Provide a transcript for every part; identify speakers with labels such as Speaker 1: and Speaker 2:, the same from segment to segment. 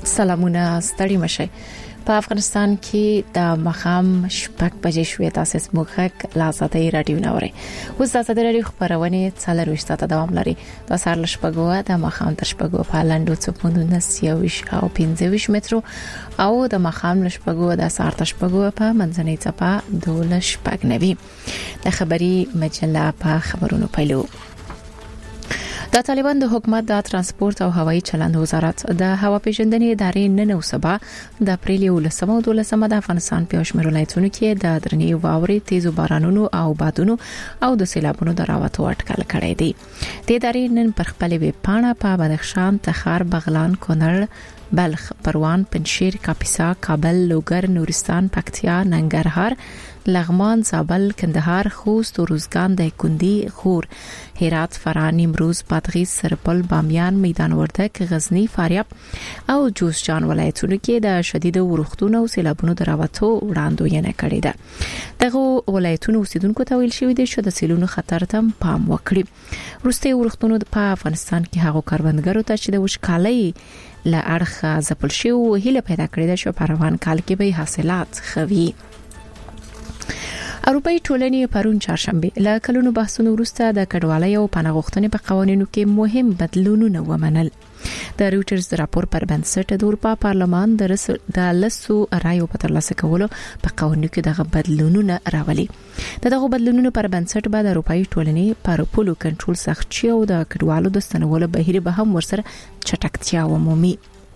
Speaker 1: سلامونه ستړي مشه. په افغانستان کې د مخام شپږ بجې شوې تاسو موږ لا آزادۍ رادیو نوري. اوس د آزادۍ رادیو خبرونه څلور وشته دوام لري. د سهار شپږو د مخام تر شپږو په لاندو څپوندونه 23 او 25 مترو او د مخام شپږو د سهار تر شپږو په منځنۍ څپه 12 شپږ نوي. د خبري مجله په خبرونو پیلو. د طالبان د حکومت د ترانسپورت او هوایي چلند وزارت د هوا پیژندنې ادارې نن او سبا د اپریل 12 او 12 د افغانستان په شمېر ولایتونو کې د درنې واورې تیزو بارانونو او بادونو او د سیلابونو د راوتو اټکل کړی دی. د ادارې نن پر خپل ویب پاڼه په بدخشان، تخار، بغلان، کونړ، بلخ، پروان، پنجشیر، کاپیسا، کابل، لوګر، نورستان، پکتیا، ننګرهار، لغمان، زابل، کندهار، خوست، روزګان، دایکندي، غور، هرات، فراه، نیمروز، بادغیس، سرپل، بامیان، میدان وردګ، غزنی، فاریاب او جوزجان ولایتونو کې د شدید ورښتونو او سیلابونو دراوتو وړاندوینه کړې ده. دغه ولایتونو اوسیدونکو ته ویل شوی دی چې د سیلونو خطر ته پام وکړي. وروستي ورښتونو په افغانستان کې هغو کاروباردارو ته چې د وشکالۍ له اړخه ځپل شو هیله پیدا کړې ده چې په روان کال کې به حاصلات خوي. اروپאי ټولنې پرون چهارشنبه له کلونو بحثونو وروسته د کډوالۍ او پناه غوښتنې په قوانینو کې مهم بدلونونه ومنل. د رويټرز راپور پر بنسټ د اروپا پارلمان د لسو رایو په ترلاسه کولو په قوانینو کې دغه بدلونونه راولي. دغه بدلونونو پر بنسټ به د اروپאי ټولنې پر پولو کنټرول سخت شي او د کډوالو د ستنولو بهیر به هم ورسره چټکتیا ومومي.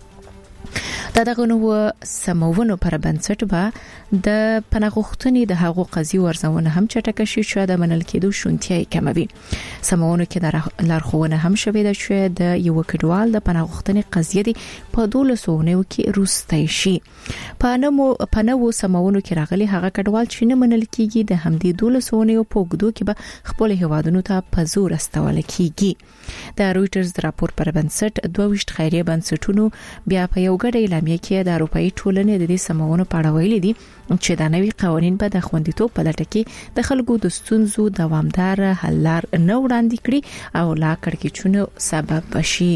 Speaker 1: دغه نو سمونو پر بنسټ به د پناهغښتنې د حقوق قضیې ورزونه هم چټک شي چې د منل کېدو شونتیا کموي. سمونو کې د لارښوونه هم شوې ده چې د یو کډوال د پناهغښتنې قضیې دی په 1200 کې روستای شي. په نوو سمونو کې راغلي هغه کډوال چې نه منل کېږي د همدې 1200 په وګړو کې به خپل هوادونو ته په زور استول کېږي. د رويټرز راپور پر بنسټ 22 خیریه بنسټونو بیا په یو ګډه اعلامیه کې د اروپאי ټولنې د دې سمونو په اړه ویلي دي چې دا نوي قوانين به د خوندیتوب په لټه کې د خلکو د ستونزو دوامدار حل لار نه وړاندې کړي او لا کړکېچونو سبب بشي.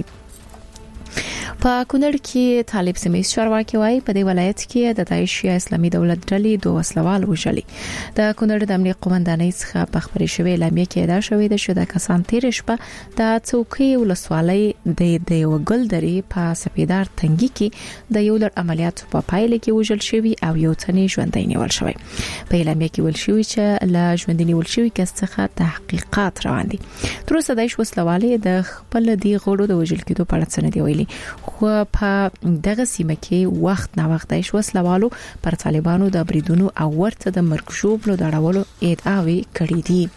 Speaker 1: په کونړ کې طالب سمیس چارواکي وايي په دې ولایت کې د داعش اسلامي دولت ډلې دوه وسلوال وژلي. د کونړ د امنیت قومندانۍ څخه په خبري شوې اعلامیه کې دا شوې ده چې د کسان تیر شپه د څوکۍ ولسوالۍ د یو ګلدرې په سپیدار تنګي کې د یو لړ عملیاتو په پایله کې وژل شوی او یو تنې ژوندۍ نیول شوی. په اعلامیه کې ویل شوی چې لا ژوندۍ نیول شوی کس څخه تحقیقات روان دي. تر اوسه د داعش وسلوالۍ د خپل دی غړو د وژل کېدو په اړه څه نه دی ویلي. خو په دغه سیمه کې وخت نا وخت داعش وسلوالو پر طالبانو د بریدونو او ورته د مرګ ژوبلو د اړولو ادعاوې کړې دي.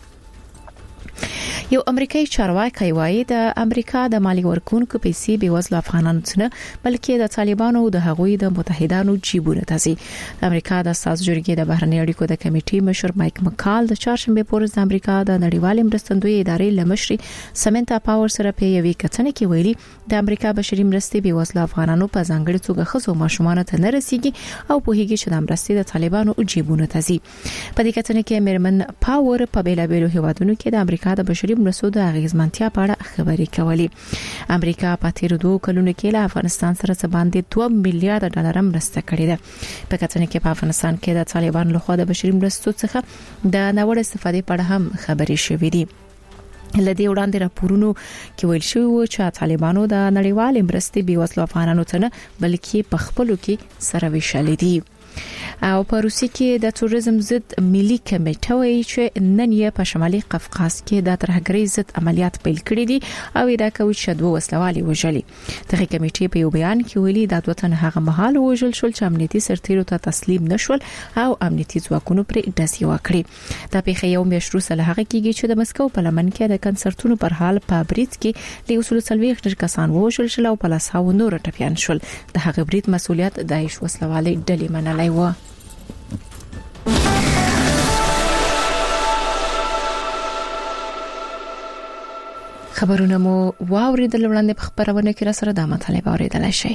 Speaker 1: یو امریکایي چارواکي وايي د امریکا د مالی ورکونکو پیسې به وزله افغانانو څخه بلکې د طالبانو او د هغوی د متحدانو جیبونو ته ځي. د امریکا د اساس جرګې د بهرنی اړیکو د کمیټې مشر مایک مکال د چهارشنبه پورز د امریکا د نړیوال مرستندوی ادارې لمشري سمنتا پاور سره په یوې کتنه کې ویلي د امریکا بشري مرستې به وزله افغانانو په ځانګړي توګه خصو ماشومان ته نه رسیږي او په هیګي چې د مرستې د طالبانو جیبونو ته ځي. په دې کتنه کې میرمن پاور په بیلابیلو هیوادونو کې د امریکا د بشري مرستو د اغیزمنتیا په اړه خبرې کولې. امریکا په تیر 2 کلونو کې له افغانستان سره څه باندې 2 میلیارډ ډالر مرسته کړې ده. په کتنه کې په افغانستان کې د طالبان لخوا د بشري مرستو څخه د ناوړه استفادې په اړه هم خبرې شوې دي. لدې وړاندې راپورونو کې ویل شوی و چې طالبانو د نړیوال مرستې بي وسلو افغانانو ته نه بلکې په خپلو کې سره ویشل دي. او په روسي کې د توریزم ضد ملي کمیټه وایي چې نن یې په شمالي قفقاز کې د ترهګرۍ ضد عملیات پیل کړي دي او دا کوي چې دوه وسلوالي وژلي. دغه کمیټې په یو بیان کې ویلي د دوه تن هغه مهال وژل شول چې امنیتي سرتیرو ته تسلیم نشول او امنیتي ځواکونو پر ډزې وکړي. دا پیښه یو میاشت وروسته له هغه کېږي چې د مسکو په لمن کې د کنسرتونو پر حال په برید کې له 140 کسان وژل شول او په لاساو نور ټپيان شول. د هغه برید مسؤلیت د داعش وسلوالي ډلې منلای و. خبرونه مو واوریدل وړاندې په خبرونه کې را سره د مطالبه اوریدلای شي.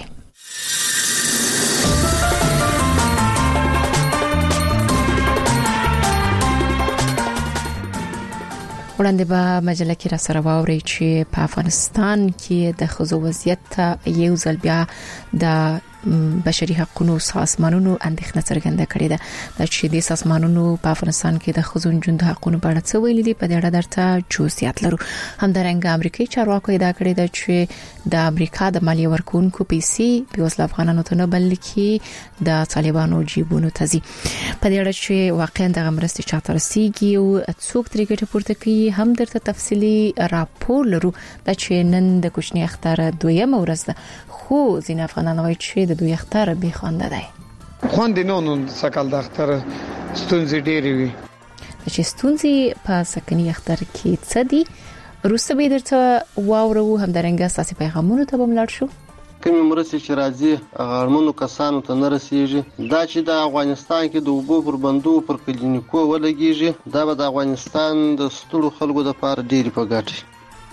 Speaker 1: وړاندې به مجله کې را سره واوري چې په افغانستان کې د خزو وضعیت یو ځل بیا د بشري حقوقو سازمانونو اندېښنه څرګنده کړې ده چې د سازمانونو په افغانستان کې د خزون جون د حقوقو په اړه څه ویلي دي. په دې اړه درته جزئیات لرو. همدارنګه امریکایي چارواکو ادعا کړې ده چې د امریکا د مالیه ورکونکو پیسې په وسله افغانانو ته نه بلکې د طالبانو جیبونو ته ځي. په دې اړه چې واقعا د مرستې چاته رسیدي او څوک ترې ګټه پورته کوي هم درته تفصيلي راپور لرو. د چې نن د کوچنی اختر دویمه ورځ ده، خو ځین افغانان وايي چې د دوی اختر به خوانده دی.
Speaker 2: خوند نه نو سکل د اختر ستونزې ډېرې وي.
Speaker 1: چې ستونزې په سکني اختر کې څه دي روسه به درته واورو. همدارنګه ساسي پیغامونو ته به ملاړ شو.
Speaker 3: کومې مرستې چې راځي غړمنو کسانو ته نه رسیږي. دا چې د افغانستان کې د اوبو پر بندو پر کلینیکو ولګيږي، دا به د افغانستان د ستړو خلکو لپاره ډېری په ګټه.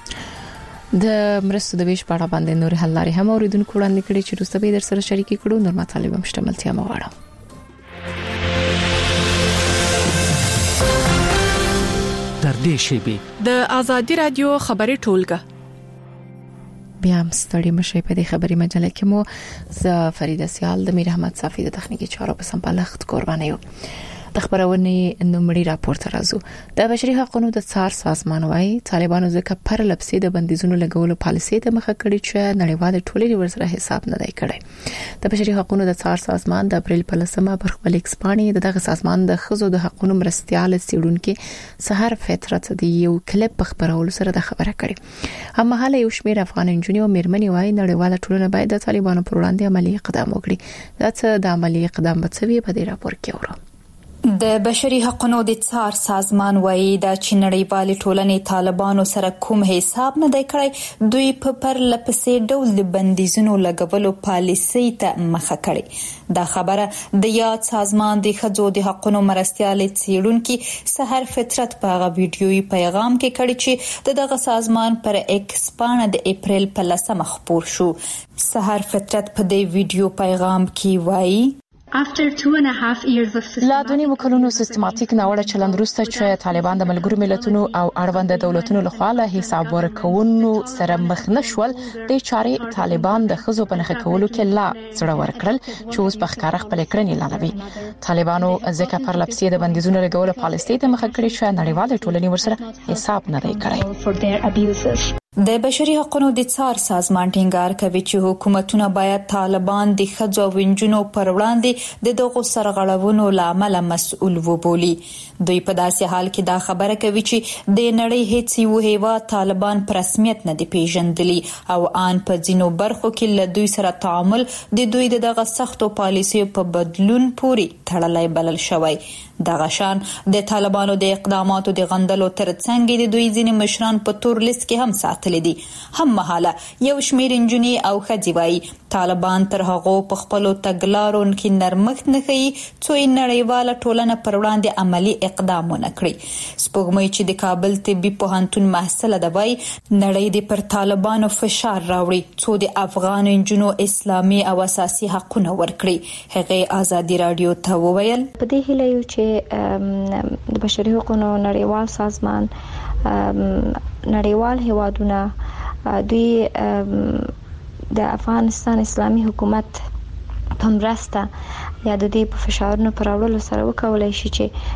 Speaker 1: د مرستو د ویش په اړه باندې نور حل لري هم اوریدونکو وړاندې کړي چې روسه به در سره شریکي کړو. نور مطالب هم شتملتیا مواړه.
Speaker 4: در دې شیبه
Speaker 5: د ازادي رادیو خبري ټولګه
Speaker 1: بیا هم ستړي مشه. په دې خبري مجله کې مو ز فریده سیال د میر احمد صافی د تخنیکی چارو په سمبالښت قرباني یو. د خبرونه نومړي راپورته راځو. د بشري حقوقو د څار سازمان وايي طالبانو ځکه پر لپسې د بندیزونو لګولو پالیسي ته مخه کړې چې نړیواله ټولنې ورسره حساب نه دی کړی. د بشري حقوقو د څار سازمان د اپریل په 10مه پر خپل ایکسپاني دغه سازمان د خزو د حقوقو مرستيال سیړونکو سحر فطرت د یو کلیپ په خبرولو سره د خبره کړې. هم مهاله یو شمېر افغان انجنیو مېرمنې وايي نړیواله ټولنه باید د طالبانو پر وړاندې عملی اقدام وکړي. دا څه د عملی اقدام په څه په دې راپور کې اورو.
Speaker 6: د بشري حقوقو د څار سازمان وایي دا چې نړیوال ټولنې طالبانو سره کوم حساب نه دی کړی. دوی په پر لپسې ډول د بندیزونو لګولو پالیسي ته مخه کړې. دا خبره د یاد سازمان د خځو د حقوقو مرستيال څیړونکو سحر فطرت په غو ویډیوي پیغام کې کړی چې دغه سازمان پر ایکس باندې د اپریل په 10مه خبر شو. سحر فطرت په دې ویډیو پیغام کې وایي
Speaker 1: لا دونی وکولونو سیستماتیک ناوړه چلند وروسته چې طالبان د ملګرو ملتونو او اړوند دولتونو لخوا له حساب ورکونو سره مخ نشول، د چارې طالبان د خزو په نخښه کولو کې لا سره ورکړل چې اوس په ښکار خپل کړنې لانوي. طالبانو ځکه پر لپسې د بندیزونو لګولو پالیسي ته مخ کړی چې نړیوال ټولنې ورسره حساب نه دی کړی.
Speaker 6: د بشري حقوقو د څار سازمان ټینګار کوي چې حکومتونه باید طالبان د خځو او نجونو پر وړاندې د دغو سرغړونو لامل مسؤل وبولي. دوی په داسې حال کې دا خبره کوي چې د نړۍ هیڅ یو هیواد طالبان پر رسمیت نه دی پیژندلی او ان په ځینو برخو کې له دوی سره تعامل د دوی دغه سختو پالیسیو په بدلون پوري تړلای بلل شوی. دغه شان د طالبانو د اقداماتو د غندلو ترڅنګ د دوی ځینې مشران په تور لیست کې هم ساتل دي. هم مهاله یو شمېر انجونی او خځې وايي طالبان تر هغه په خپل تګلارو کې نرمښت نه کوي چې نړیواله ټولنه پر وړاندې عملی اقدام ونه کړي. سپوږمۍ چې د کابل طبي پوهنتون محصله ده وايي نړۍ د پر طالبانو فشار راوړي چې د افغان انجونو اسلامي او اساسي حقوقونه ورکړي. هغه ازادي رادیو ته وویل
Speaker 7: په دې هیله یو چې د بشري حقوقو نړیوال سازمان نړیوال هیوادونه دوی د افغانستان اسلامي حکومت په مرسته یا د دې په فشارونو پر اړولو سره وکولای شي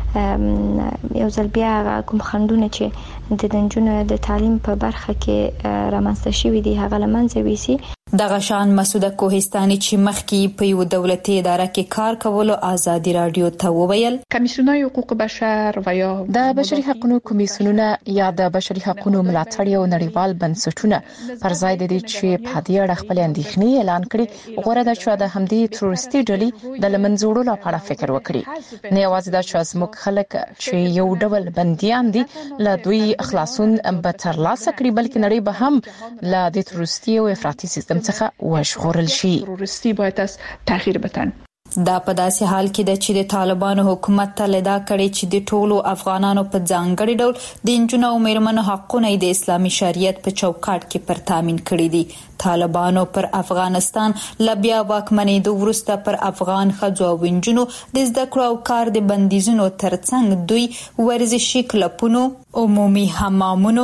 Speaker 7: چې یو ځل بیا کوم خندونه چې د نجونو د تعلیم په برخه کې رامنځته شوي دي هغه لمنځه ویسي.
Speaker 6: دغه شان مسعوده کوهستاني چې مخکې په یو دولتي اداره کې کار کولو ازادي رادیو ته وویل
Speaker 5: کمیسیونای حقوق بشر و یا
Speaker 1: د بشري حقوقو کمیسیونونه یا د بشري حقوقو ملاتړ یو نړیوال بنسټونه پر ځای د دې چې په دې اړه خپل اندېښنې اعلان کړي غوړه د چا د همدې تروریستي ډلې د لمنځوړو لپاره فکر وکړي. نه یوازې د چا زموږ خلک چې یو ډول بنديان دي له دوی خلاصون به ترلاسه کړي بلکې نړۍ به هم له دې تروریستي او افراطي سیستم څخه وشغورل شي.
Speaker 5: تروریستی باید از تغییر بدن.
Speaker 6: دا په داسې حال کې د چې د طالبانو حکومت ته لدا کړي چې د ټولو افغانانو په ځانګړي ډول د انجونو او میرمنو حقوقونه د اسلامي شریعت په چوکاټ کې پر تامین کړي دي. طالبانو پر افغانستان لبیا واکمنېدو وروسته پر افغان خځو او انجونو د زده کړو او کار د بندیزونو ترڅنګ دوی ورزشي کلبونو، عمومي حمامونو،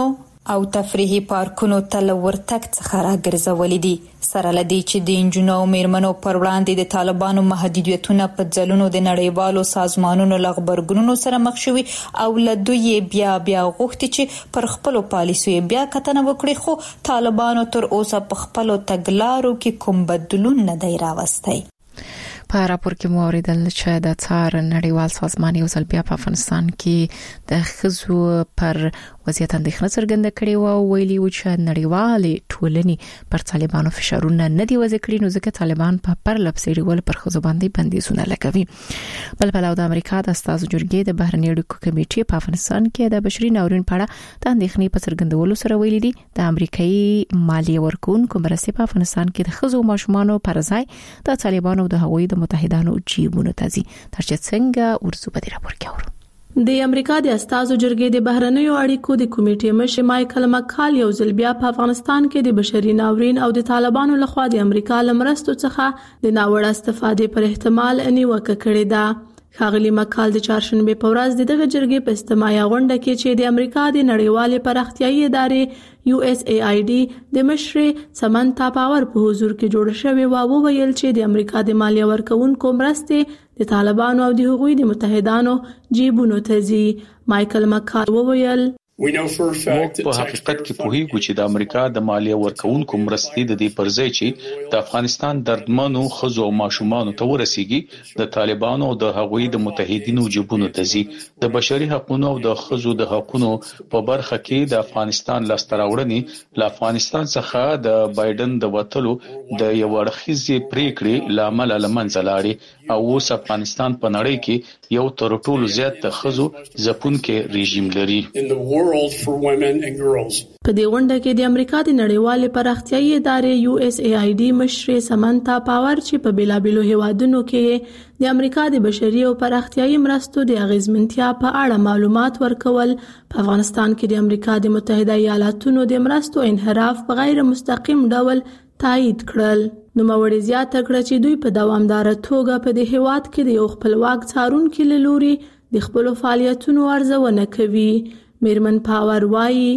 Speaker 6: او تفریحي پارکونو ته ورتګ څخه راګرځولې دي. سره لدی چې د انجونو او میرمنو پر وړاندې د طالبانو محدودیتونه په ځلونو د نړیوالو سازمانونو له غبرګونونو سره مخ شوي او له دوی بیا غوښتي چې پر خپل پالیسي بیا کتنه وکړي، خو طالبانو تر اوسه په خپل تګلارو کې کوم بدلون نه دی راوستی.
Speaker 1: په راپور کې مو اوریدل چې د څار نړیوال سازمان یو ځل بیا په افغانستان کې د ښځو پر وضعیت اندېښنه څرګنده کړې و او ویلي و چې نړیوالې ټولنې پر طالبانو فشارونه نه دی وضع کړی، نو ځکه طالبان په پرلپسې ډول پر ښځو باندې بندیزونه لګوي. بل پلو د امریکا د استازو جرګې د بهرنی اړیکو کمیټې په افغانستان کې د بشري ناورین په اړه د اندېښنې په څرګندولو سره ویلي دي د امریکایي مالیه ورکوونکو مرستې په افغانستان کې د ښځو او ماشومانو پر ځای د طالبانو د هغوی د متحدانو جیبونو ته ځي. ترڅو څنګه ورسو په دې راپور کې اورو.
Speaker 8: د امریکا د استازو جرګې د بهرنیو اړیکو د کمیټې مشر مایکل مکال یو ځل بیا په افغانستان کې د بشري ناورین او د طالبانو لخوا د امریکا لمرستو څخه د ناوړه استفادې پر احتمال نیوکه کړې ده. ښاغلي مکال د چهارشنبه په ورځ دغه جرګې په اجتماعي غونډه کې چې د امریکا د نړیوالې پراختیايي ادارې USAID د مشر سمنتا پاور په حضور کې جوړ شوی و ویل چې د امریکا د مالیه ورکوونکو مرستې د طالبانو او د هغوی د متحدانو جیبونو ته ځي. مایکل مکال وویل
Speaker 9: موږ په حقیقت کې پوهیږو چې د امریکا د مالیه ورکوونکو مرستې د دې پرځای چې د افغانستان دردمنو ښځو او ماشومانو ته ورسیږي د طالبانو او د هغوی د متحدینو جیبونو ته ځي. د بشري حقوقو او د ښځو د حقوقو په برخه کې د افغانستان لاستراوړنې له افغانستان څخه د بایدن د وټلو د یو اړخیزې پریکړې لامل لمنځه لاړې او اوس افغانستان په نړۍ کې یو تر ټولو زیات د ښځو ځپونکو رژیم لري.
Speaker 8: په دې غونډه کې د امریکا د نړیوالې پراختیايي ادارې USAID مشر سمنتا پاور چې په بیلابیلو هیوادونو کې د امریکا د بشري او پراختیايي مرستو د اغیزمنتیا په اړه معلومات ورکول، په افغانستان کې د امریکا د متحده ایالاتونو د مرستو انحراف په غیر مستقیم ډول تایید کړل. نو موري زیاته کړه چې دوی په دوامدار توګه په دې هیواد کې د یو خپلواک څارونکو له لوري د خپل فعالیتونو ارزونه کوي. میرمن پاور وایي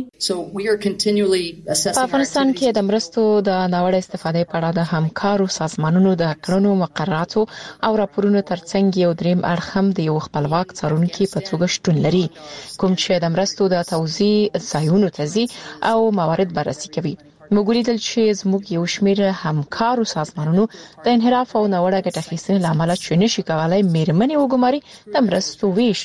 Speaker 1: په افغانستان کې د مرستو د ناوړه استفادې په اړه د همکارو سازمانونو د کړنو مقرراتو او راپورونو ترڅنګ یو دریم اړخ هم د یو خپلواک څارونکو په توګه شتون لري، کوم چې د مرستو د توزیع ځایونو ته ځي او موارد بررسي کوي. موږ لیدل چې زموږ یو شمېر همکارو سازمانونو د انحراف او ناوړه ګټه اخیستنې لامل چې نشي کولای میرمنې وګماري د مرستو ویش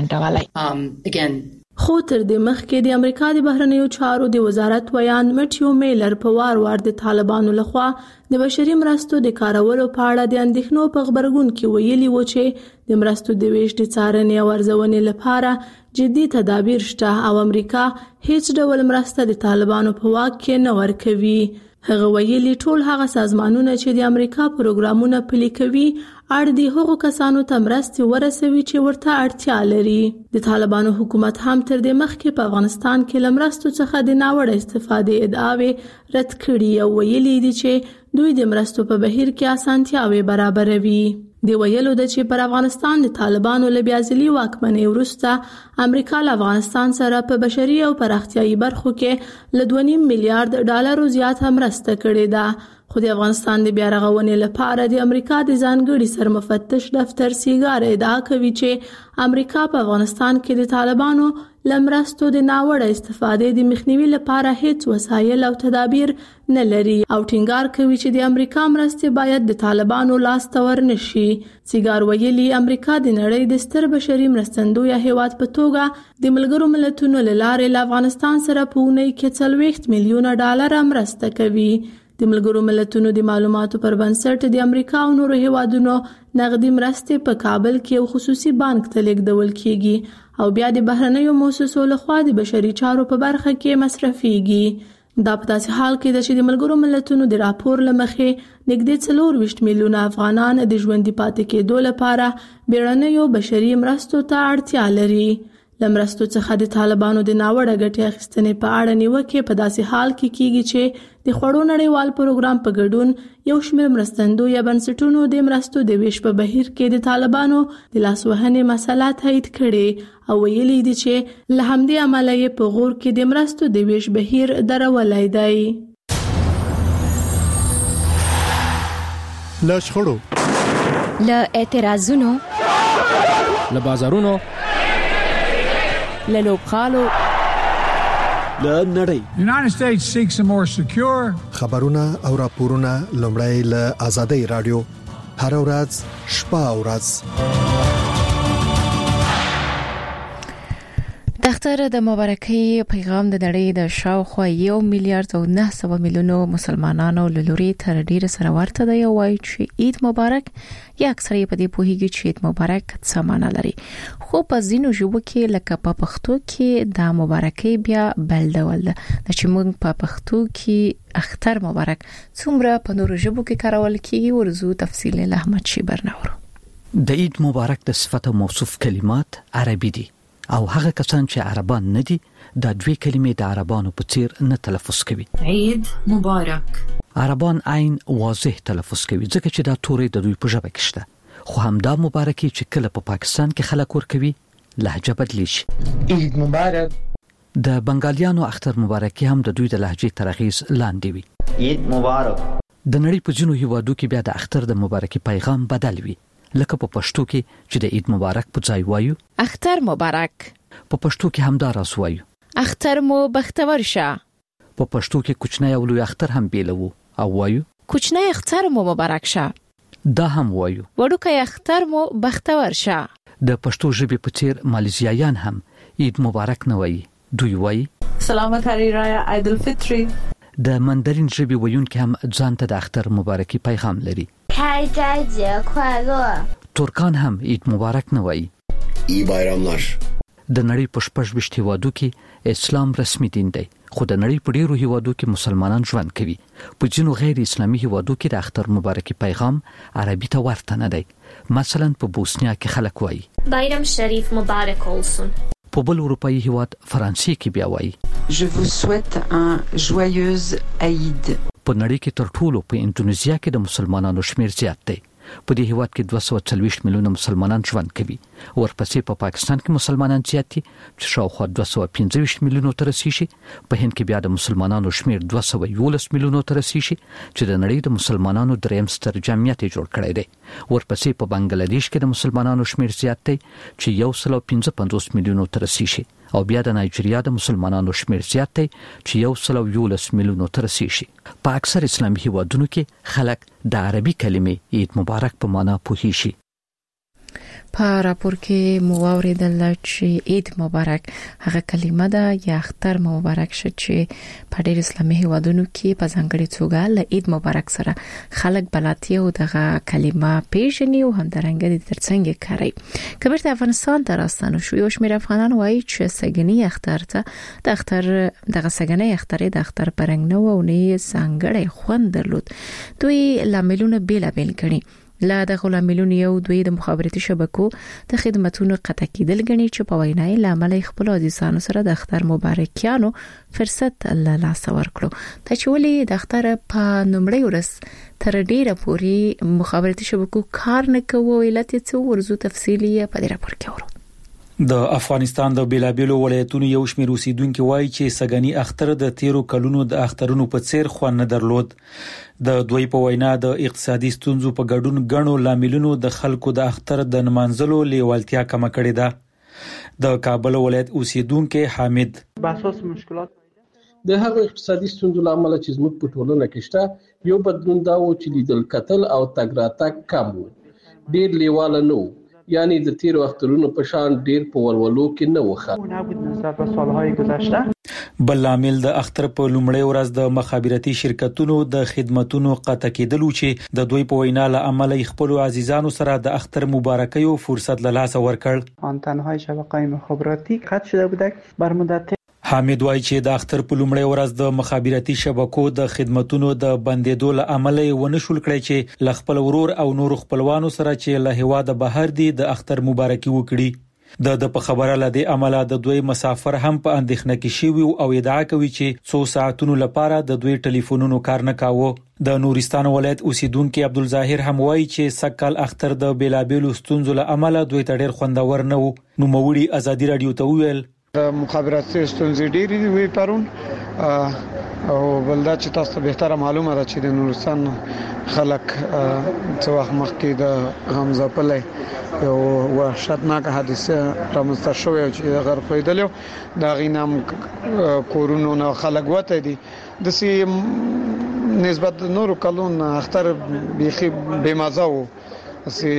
Speaker 1: ځنډولای.
Speaker 8: خو تر دې مخکې د امریکا د بهرنیو چارو د وزارت ویان مټیو میلر په وار د طالبانو لخوا د بشري مرستو د کارولو په اړه د اندېښنو په خبرګون کې ویلي و چې د مرستو د ویش د څارنې او ارزونې لپاره جدي تدابیر شته او امریکا هیڅ ډول مرسته د طالبانو په واک کې نه ورکوي. هغه ویلي ټول هغه سازمانونه چې د امریکا پروګرامونه پلي کوي اړ دي هغو کسانو ته مرستې ورسوي چې ورته اړتیا لري. د طالبانو حکومت هم تر دې مخکې په افغانستان کې لمرستو څخه د ناوړه استفادې ادعاوې رد کړي او ویلي دي چې دوی د مرستو په بهیر کې اسانتیاوې برابروي. دی ویلو د چې پر افغانستان د طالبانو له بیا ځلي واکمنۍ وروسته امریکا له افغانستان سره په بشري او پراختیايي برخو کې له 2.5 میلیارډ ډالرو زیات مرسته کړې ده. خو د افغانستان د بیا رغونې لپاره د امریکا د ځانګړي سرمفتش دفتر سیګار ادعا کوي چې امریکا په افغانستان کې د طالبانو لمرستو د ناوړه استفادې د مخنیوي لپاره هیڅ وسایل او تدابیر نه لري او ټینګار کوي چې د امریکا مرستې باید د طالبانو لاس ته ورنشي. سیګار ویلي امریکا د نړۍ د ستر بشري مرستندوی هیواد په توګه د ملګرو ملتونو له لارې له افغانستان سره په اونۍ کې 40 میلیونه ډالر مرسته کوي. د ملګرو ملتونو د معلوماتو پر بنسټ د امریکا او نورو هیوادونو نغدي مرستې په کابل کې یو خصوصي بانک ته لیږدول کیږي او بیا د بهرنیو مؤسسو لخوا د بشري چارو په برخه کې مصرفيږي. دا په داسې حال کې چې د ملګرو ملتونو د راپور لمخې نږدې 24 میلیونه افغانان د ژوندۍ پاتې کېدو لپاره بیړنیو بشري مرستو ته اړتیا لري. لمرستو څخه د طالبانو د ناوړه ګټې اخیستنې په اړه نیوکه په داسې حال کې کیږي چې د خوړو نړیوال پروګرام په ګډون یو شمېر مرستندو یا بنسټونو د مرستو د ویش په بهیر کې د طالبانو د لاسوهنې مسله تایید کړي او ویلي دي چې له همدې امله یې په غور کې د مرستو د ویش بهیر درولای دی.
Speaker 10: له شخړو،
Speaker 1: له اعتراضونو،
Speaker 4: له بازارونو،
Speaker 1: له لوبغالو،
Speaker 10: له نړۍ.
Speaker 11: United States seeks a more secure
Speaker 10: خبرونه او راپورونه لومړی له آزادۍ رادیو هر ورځ شپه او ورځ.
Speaker 1: دفتر د مبارکۍ پیغام د نړۍ د شاوخوا 1 میلیارډ او 900 میلیونو مسلمانانو له لوري تر ډیره سره ورته دی او وايي چې عید مبارک یا اکثر په دې پوهیږي چې عید مبارک څه معنی لري. خو په ځینو ژبو کې لکه په پښتو کې د مبارکۍ بیا بل ډول ده. چې موږ په پښتو کې اختر مبارک څومره په نورو ژبو کې کارول کیږي ورزو تفصیل له احمد شیبر نورو.
Speaker 4: د عید مبارک د صفت موصوف کلمات عربي دي او هغه کسان چې عربان نه دي د دوی کلمې د عربانو په څیر نه تلفظ کوي.
Speaker 6: عید مبارک.
Speaker 4: عربان عین واضح تلفظ کوي ځکه چې دا تورې د دوی په ژبه کې شته. خو همدا مبارکي چې کله په پاکستان کې خلک ورکوي لهجه بدلی شي.
Speaker 2: عید مبارک.
Speaker 4: د بنگالیانو اختر مبارکي هم د دوی د لهجې تر اغیز لاندې وي.
Speaker 12: عید مبارک.
Speaker 4: د نړۍ په ځینو هیوادو کې بیا د اختر د مبارکي پیغام بدل وي. لکه په پښتو کې چې د عید مبارک په ځای وایو
Speaker 1: اختر مبارک.
Speaker 4: په پښتو کې هم دا راز وایو
Speaker 1: اختر مو بختور شه.
Speaker 4: په پښتو کې کوچنی او لوی اختر هم بیلو او وایو
Speaker 1: کوچنی اختر مو مبارک شه.
Speaker 4: دا هم وایو
Speaker 1: وړوکی اختر مو بختور شه.
Speaker 4: د پښتو ژبې په څیر مالیزیایان هم عید مبارک نه وایي. دوی وایي
Speaker 8: سلامت هری رایه عید الفطر.
Speaker 4: د مندرین ژبې ویونکي هم ځان ته د اختر مبارکي پیغام لري.
Speaker 13: 开斋节快乐.
Speaker 4: ترکان هم عید مبارک نه وایي.
Speaker 14: ای بایرامlar.
Speaker 4: د نړۍ په 26 هیوادو کې اسلام رسمي دین دی خو د نړۍ په ډیرو هیوادو کې مسلمانان ژوند کوي. په ځینو غیر اسلامي هیوادو کې د اختر مبارکي پیغام عربي ته ورته نه دی. مثلا په بوسنیا کې خلک وایي
Speaker 13: bayram sharif mubarak olsun.
Speaker 4: په بل اروپאי هیواد فرانسې کې بیا وایي
Speaker 15: Je vous souhaite un joyeuse Eid.
Speaker 4: په نړۍ کې تر ټولو په انډونیزیا کې د مسلمانانو شمیر زیات دی. په دې هیواد کې 240 میلیونه مسلمانان ژوند کوي. ورپسې په پاکستان کې مسلمانان زیات دي چې شاوخوا 215 میلیونو ته رسیږي. په هند کې بیا د مسلمانانو شمیر 211 میلیونو ته رسیږي چې د نړۍ د مسلمانانو دریم ستر جمعیت جوړ کړی دی. ورپسې په بنگلاديش کې د مسلمانانو شمیر زیات دی چې 155 میلیونو ته رسیږي. او بیا د نایجیریا د مسلمانانو شمیر زیات دی چې 111 میلیونو ته رسیږي. په اکثر اسلامي هیوادونو کې خلک د عربي کلمې عید مبارک په معنا پوهیږي.
Speaker 1: په راپور کې مو اوریدل چې عید مبارک هغه کلمه ده یا اختر مبارک شه چې په ډېر اسلامي هیوادونو کې په ځانګړي توګه له عید مبارک سره خلک بلاتي او دغه کلمه پیژني او همدارنګه د ترڅنګ کوي. کبر د افغانستان تر راستانو شو یو شمېر افغانان وایي چې سګنی اختر ته د اختر دغه سګنی اختر د اختر پرنګ نو او نه څنګه خوند درلود. دوی لاملونه بیل کړي. لا د غلاملونو یو دوی د مخابراتي شبکو د خدماتونو قطع کېدل غني چې په وینای لامل خپل عزیزانو سره د اختر مبارکیانو فرصت الله لاس ورکړو. ته چې ولې د اختر په نومړی ورځ تر ډیره پوري مخابراتي شبکو کار نه کوي علت څه ورزو تفصیلی په دې راپور کې ورو.
Speaker 16: د افغانستان د بیلابیلو ولایتونو یو شمېر اوسیدونکو وایي چې سګنی اختر د 13 کلونو د اخترونو په څیر خوند نه درلود. د دوی په وینا د اقتصادي ستونزو په ګډون غنو لاملونو د خلکو د اختر د نمانځلو لیوالتیا کم کړې ده. د کابل ولایت اوسیدونکو حامد
Speaker 3: باساس مشکلات د هغه اقتصادي ستونزو لامل چې زموږ په ټولنه کې شته یو بدلون دا و چې لیدل کتل او تګ راتګ کم و. ډیر لیواله نه و. یعنی د تیر وختونو په شان ډیر په ولولو کې نه وخه.
Speaker 16: بل عامل د اختر په لومړی ورځ د مخابراتي شرکتونو د خدماتونو قطع کېدل چې د دوی په وینا له عمل خپل عزیزانو سره د اختر مبارکیو فرصت له لاس ورکړ.
Speaker 17: آن تنهای شبکه‌های مخابراتی قطع شده بودند بر مدت.
Speaker 16: حامد وایي چې د اختر په لومړی ورځ د مخابراتي شبکو د خدماتونو د بندیدو له امله ونه شول کړی چې ل خپل ورور او نور خپلوانو سره چې له هوا د بهر دي د اختر مبارکي وکړي. د په خبره لدی عمله د دوی مسافر هم په اندېښنه کې شوی او ادعا کوي چې 100 ساعتونو لپاره د دوی ټلیفونونو کار نه کاوه. د نورستان ولایت اوسیدونکو عبدالظاهر هم وایي چې سکهال اختر د بیلابېلو ستونزو له عمله دوی ته ډېر خوندور نه وو. نو موړي ازادي رادیو ته ویل
Speaker 2: مخابراتي ستونزې ډېرې وي پرون او بلدا چې تاسو به تر معلومه ده چې د نورستان خلک څو وخت مخکې د غمزه پلې یو وحشتناک حادثه رامنځته شوې چې غرقېدل دا غینم کورونو نه خلک وته دي د سي نسبت نور کلون اختر بيخي بمزه وو سي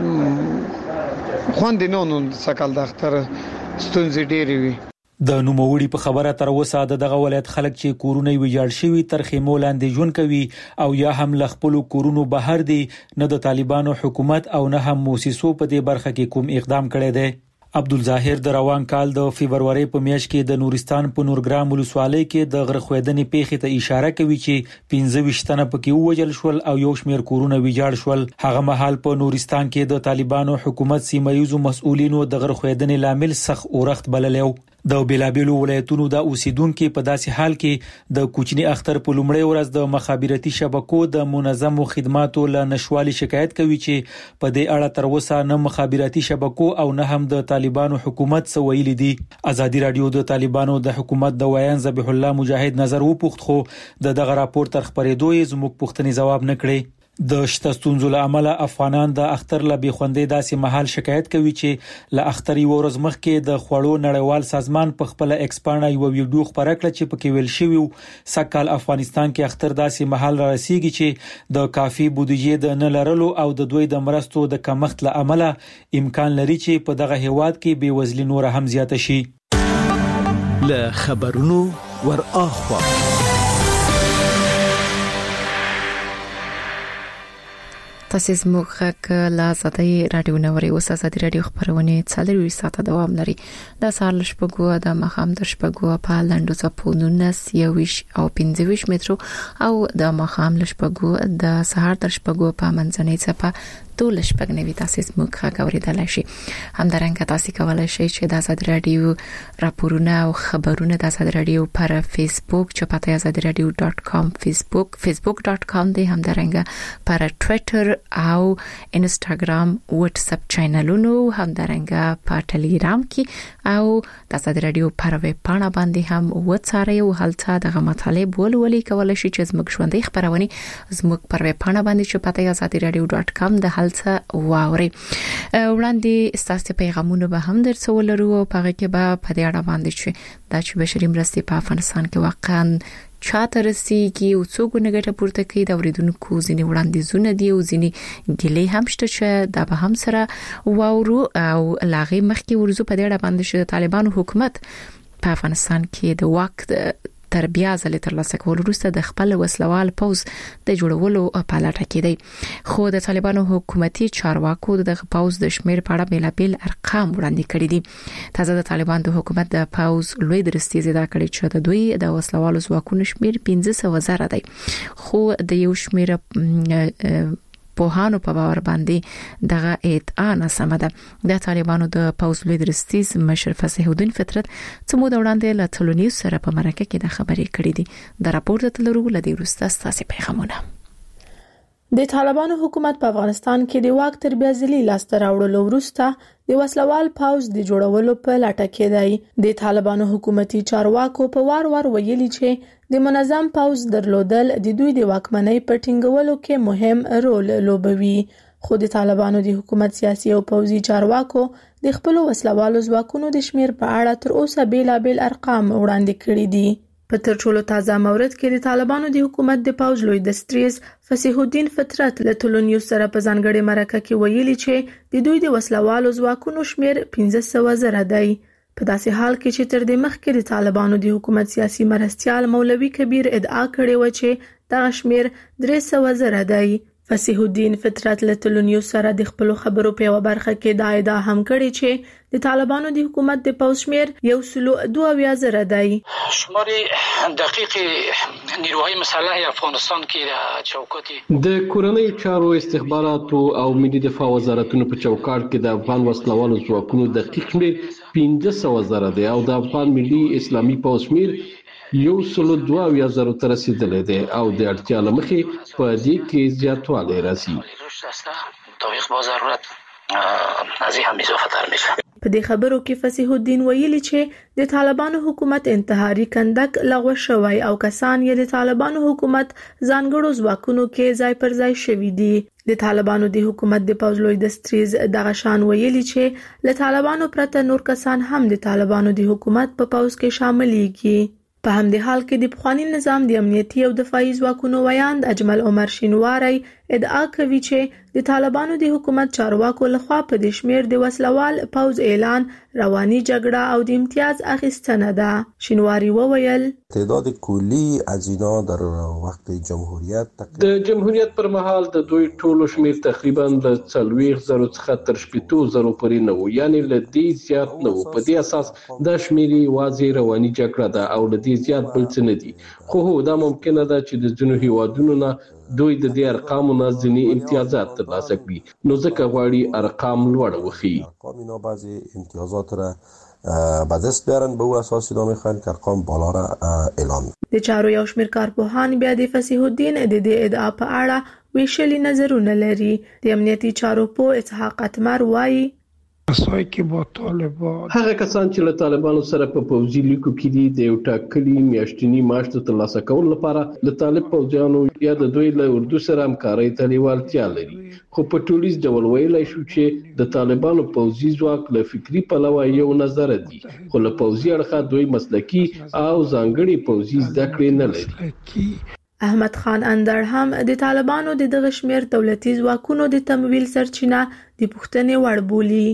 Speaker 2: خوند نه نو سکهال د اختر ستونزې ډېرې وي.
Speaker 16: د نوموړي په خبره تر اوسه دغه ولایت خلک چې کورونه ویجاړ شوي تر خیمو لاندې ژوند کوي او یا هم ل خپل کورونو بهر دي، نه د طالبانو حکومت او نه هم موسسو په دې برخه کې کوم اقدام کړی دی. عبدالظاهر د روان کال د فبرवरी په میاشت کې د نورستان په نورګرام ولسوالۍ کې د غرخویدنې پیښې ته اشاره کوي چې 15 تنه پکې ووجل شول او یو شمېر کورونه ویجاړ شول. هغه مهال په نورستان کې د طالبانو حکومت سیمایي مسؤلینو د غرخویدنې لامل سخت اورښت بللیو. د بیلابېلو ولایتونو د اوسیدونکو په داسې حال کې د کوچني اختر په لومړی ورځ د مخابراتي شبکو د منظمو خدماتو له نشوالي شکایت کوي چې په دې اړه تر اوسه نه مخابراتي شبکو او نه هم د طالبانو حکومت څه ویلي دي. ازادي رادیو د طالبانو د حکومت د ویان ذبیح الله مجاهد نظر وپوښت خو دغه راپور تر خبرېدو یې زموږ پوښتنې جواب نه کړی. د شته ستونزو له عمله افغانان د اختر له بېخوندۍ داسې مهال شکایت کوي چې له اختر یو ورځ مخکې د خوړو نړیوال سازمان په خپل ایکسپانه یو ویډیو خبره کړه چې پکې ویل شوی سکهال افغانستان کې اختر داسې مهال را رسیږي چې د کافي بودیجې د نه لرلو او د دوی د مرستو د کمښت له عمله امکان لري چې په دغه هیواد کې بېوزلي نور هم زیاته شي.
Speaker 12: له خبرونو ور اخوا
Speaker 1: تاسو زموږ غږ لا آزادي رادیو نوري اوس آزادي رادیو خبرونه 40 ساعته دوام لري. د سهار لشپګو د مخام در شپګو په لاندو ځپونونه 21 او 25 مترو او د مخام لشپګو د سهار در شپګو په منځنۍ ځپه ټول شپږنوي تاسو زموږ غږ اوریدلای شي. همدارنګه تاسو کولای شئ چې د آزادي رادیو راپورونه او خبرونه د آزادي رادیو پر فیسبوک چې پته azadiradio.com facebook.com دی، همدارنګه پر ټوئیټر او انستګرام واتس اپ چینلونو، همدارنګه په ټلګرام کې او د آزادي رادیو پر ویب پاڼه باندې هم وڅارئ او هلته دغه مطالب ولولئ. کولای شئ چې زموږ ژوندۍ خبرونه زموږ پر ویب پاڼه باندې چې پته azadiradio.com د هلته واوري. وړاندې ستاسو پیغامونه به هم درڅ ولرو او په کې به په دې اړه باندې چې د بشري مرستې په افغانستان کې واقعا چاته رسیږي او څوک نه ګټه پورته کوي. د اوریدونکو ځینې وړاندیزونه دي او ځینې ګلې هم شته چې دا به هم سره واورو او لاغي مخکې ورزو په دې اړه باندې چې طالبانو حکومت په افغانستان کې د وخت تر بیا ځل تر لاسه کول وروسته د خپل وسلوال پوز د جوړولو په لټه کې دی. خو د طالبانو حکومتي چارواکو د پوز د شمیر په اړه بیلابل ارقام وړاندې کړي دي. تازه د طالبان د حکومت د پوز لوی درستي زیاده کړي چې د دوی د وسلوالو ځواکونو شمیر 15,000 دی، خو د یو شمیر په هانو په باور باندې دغه ادعا نه سم ده. د طالبانو د پوز لوی درستي مشر فصیح الدین فطرت څمو د وړاندې له تلونیو سره په مرکه کې د خبرې کړې دي. د راپور د تلرو لدی وروسته ستاسو پیغامونه.
Speaker 8: د طالبانو حکومت په افغانستان کې د واک تر بیا ځلې لاس راوړلو وروسته د وسلوال پوز د جوړولو په لټه کې دی. د طالبانو حکومتي چارواکو په وار ویلي چې د منظم پوز درلودل د دوی د واکمنۍ په ټینګولو کې مهم رول لوبوي. خو د طالبانو د حکومت سیاسي او پوزي چارواکو د خپل وسلوالو ځواکونو د شمیر په اړه تر اوسه بیلابل ارقام وړاندې کړي دي. په تر ټولو تازه مورد کې د طالبانو د حکومت د پوز لوی دستریز فصیح الدین فطرت له تلونیو سره په ځانګړي مرکه کې ویلي چې د دوی د وسلوالو ځواکونو شمیر 15,000 دی. په داسې حال کې چې تر دې مخکې د طالبانو د حکومت سیاسي مرستيال مولوي کبیر ادعا کړې و چې دغه شمیر 300,000 دی. فصیح الدین فطرت له تلونیو سره د خپل خبرو په یو برخه کې دا ادعا هم کړې چې د طالبانو د حکومت د پوځ شمیر 102,000 دی.
Speaker 14: شمار دقیق نیروهای مسلح افغانستان کې چوکاټي
Speaker 18: د کورنۍ چارو استخباراتو او ملي دفاع وزارتونو په چوکاټ کې د افغان وسلوالو ځواکونو دقیق شمیر 15,000 دی او د افغان ملي اسلامي پوځ شمیر 102,000 ته رسیدلی دی او د اړتیا له مخې په دې کې زیاتوالی راځي.
Speaker 14: توفیق با ضرورت از هم اضافه تر میشه.
Speaker 8: په دې خبرو کې فصیح الدین ویلي چې د طالبانو حکومت انتحاري کندک لغوه شوی او کسان یې د طالبانو حکومت ځانګړو ځواکونو کې ځای پر ځای شوي دي. د طالبانو د حکومت د پوځ لوی دستریز دغه شان ویلي چې له طالبانو پرته نور کسان هم د طالبانو د حکومت په پوځ کې شاملېږي. په همدې حال کې د پخوانی نظام د امنیتي او دفاعي ځواکونو ویاند اجمل عمر شینواری ادعا کوي چې د طالبانو د حکومت چارواکو لخوا په د شمیر د وسلوال پوځ اعلان رواني جګړه او د امتیاز اخیستنه ده. شینواری وویل
Speaker 19: تعداد کلی از اینا در وقت جمهوریت
Speaker 18: د جمهوریت پر مهال د دوی ټولو شمیر تقریبا له 40,000 څخه تر 70,000 پورې نه و، یعنی له دې زیات نه و. په دې اساس دا شمیر واضح رواني جګړه ده او له دې زیات بل څه نه دي. خو دا ممکنه ده چې د ځینو هیوادونو نه دوی د دې ارقامو نه ځینې امتیازات ترلاسه کړي، نو ځکه غواړي ارقام لوړ وښيي.
Speaker 19: اینا بعضی امتیازات را به دست بیارن به او اساس اینا میخوان که ارقام بالا را اعلان.
Speaker 8: د چارو یو شمیر کارپوهان بیا د فصیح الدین د دې ادعا په اړه ویشلي نظرونه لري. د امنیتي چارو په اسحاق اتمر وایي
Speaker 2: کسای کې با طالبان
Speaker 18: هغه کسان چې له طالبانو سره په پوځي لیکو کې دي د یو ټاکلي میاشتني معاش ترلاسه کولو لپاره له طالب پوځیانو یا د دوی له اردو سره همکارۍ ته لیوالتیا لري. خو په ټولیز ډول ویلای شو چې د طالبانو پوځي ځواک له فکری پلوه یو نظر دي، خو له پوځي اړخه دوی مسلکي او ځانګړي پوځي زده کړې نه لري.
Speaker 8: احمد خان اندر هم د طالبانو د دغه شمیر دولتي ځواکونو د تمویل سرچینه د پوښتنې وړ بولي.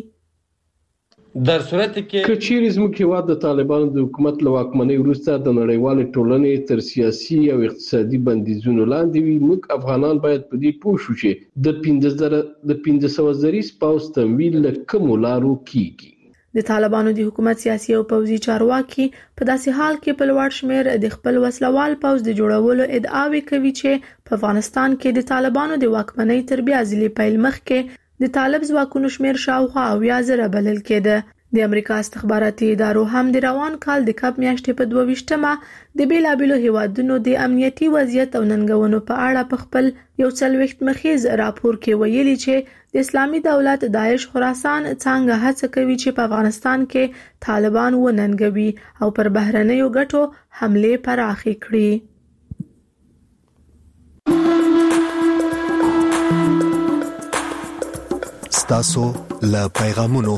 Speaker 18: در صورت کې کچېرې زموږ هیواد د طالبانو د حکومت له واکمنۍ وروسته د نړیوالې ټولنې تر سیاسي او اقتصادي بندیزونو لاندې وي، موږ افغانان باید په دې پوه شو چې د 15,000 پوځ تمویل له کومو لارو کیږي.
Speaker 8: د طالبانو د حکومت سیاسي او پوځي چارواکي په داسې حال کې په لوړ شمیر د خپل وسلوال پوځ د جوړولو ادعاوې کوي چې په افغانستان کې د طالبانو د واکمنۍ تر بیا ځلې پیل مخکې د طالب ځواکونو شمیر شاوخوا 20,000 بلل کېده. د امریکا استخباراتي ادارو هم د روان کال د کب میاشتې په 22مه د بیلابیلو هیوادونو د امنیتي وضعیت او ننګونو په اړه په خپل 40 مخیز راپور کې ویلي چې د اسلامي دولت داعش خراسان څنګه هڅه کوي چې په افغانستان کې طالبان وننګوي او پر بهرنیو ګټو حمله پراخې کړي.
Speaker 10: ستاسو له پیغامونو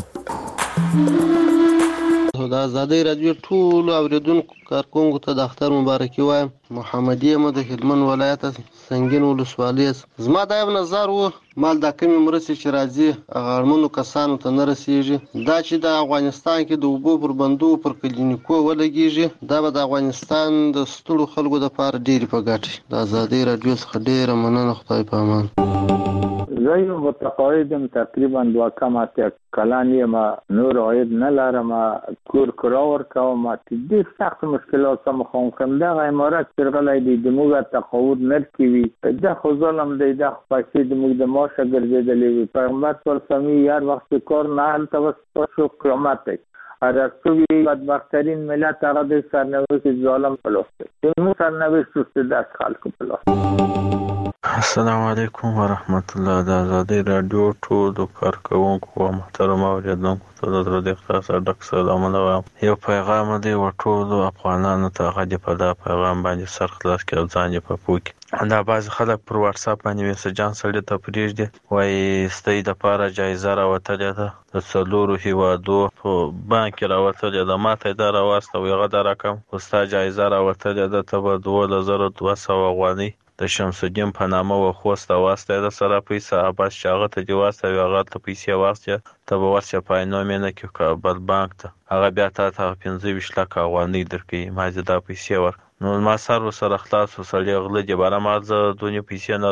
Speaker 3: د آزادۍ رادیو ټول اوریدونکو کارکونکو ته د اختر مبارکي وایم. محمد یم د هلمند ولایت سنگین ولسوالۍ. زما دا یو نظر و مال د کمی مرستې چې راځي هغه اړمنو کسانو ته نه رسیږي. دا چې د افغانستان کې د اوبو پر بندو پر کلینیکو ولګیږي دا به د افغانستان د ستړو خلکو لپاره ډېرې په ګټه. د آزادۍ رادیو څخه ډېره مننه. خدای په امان.
Speaker 20: زه یو متقاعدم تقریبا 2 کلن یم، نور عاید نه لرم، کور کرا ورکوم، ډېر سخت مشکلات سره مخامخ یم. دغه امارت چې غلی دی د موږ تقاعد نرکوي، دا خو ظلم دی، دا خو پیسې د موږ د معاشه ګرځېدلې وي. پیغمبر صلی الله علیه وسلم هر وخت چې کار نه هلته وسو قیامت دی. ارسطوی بدبخترین ملت هغه د سرنوشت ظالم په لاس دی. زموږ سرنوشت اوس د خلکو په لاس.
Speaker 21: السلام علیکم ورحمت الله. د آزادۍ رادیو ټول کارکونکو او محترم اوریدونکو ته د زړه د اخلاص ډک سلامونه وایم. یو پیغام دی و ټولو افغانانو ته، هغه دې په دا پیغام باندې سر خلاص کړي او ځان یې په پوه کړي. دا بعضې خلک پر واټساپ باندې میسجان سړي ته پرېږدي، وایي ستاسې دپاره جایزه راوتلې ده د 4 هیوادو په بانک کې راوتلې ده، ما ته یې دا راواستوي هغه دا رقم خو ستا جایزه راوتلې ده، ته به 12,200 افغانۍ د شمس الدین په نامه و خوسته واسطه د سره پیسې بس چې هغه ته دی واسطه هغه ته پیسې واسطه ته به ورسې پاینو مینه کې کابل بانک ته هغه بیا ته 25 لک افغانۍ درکې. ما دا پیسې ور نو ما سره خلاص وسړي غله دی بارا ما زه دونی پیسې نه لرم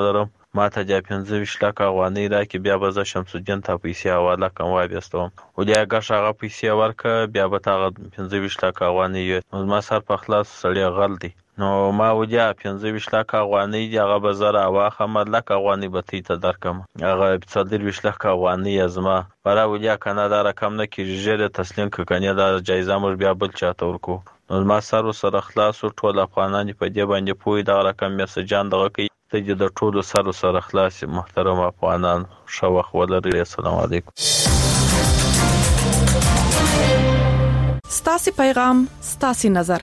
Speaker 21: ماته د 15 لک افغانۍ راکې بیا به زه شمس الدین ته پیسې حواله کوم وایستم ولیا غش هغه پیسې ورکه بیا به تاغه 15 لک افغانۍ نو ما سر په خلاص سړی غل دی نو ما ولیا 15 لک افغانۍ هغه بازار واخه ملک افغانۍ به ته درکم هغه 40 لک افغانۍ ازما برا ولیا کنه دا رقم نه کیږي تسلیم کنه دا جایزه مر بیا بل چاته ورکو نو ما سره خلاص ټول افغانان په دې باندې پوي دا رقم مسجان دغه کوي ته د ټولو سره خلاص محترم افغانان شو ولري السلام علیکم
Speaker 5: ستاسو پیغام ستاسو نظر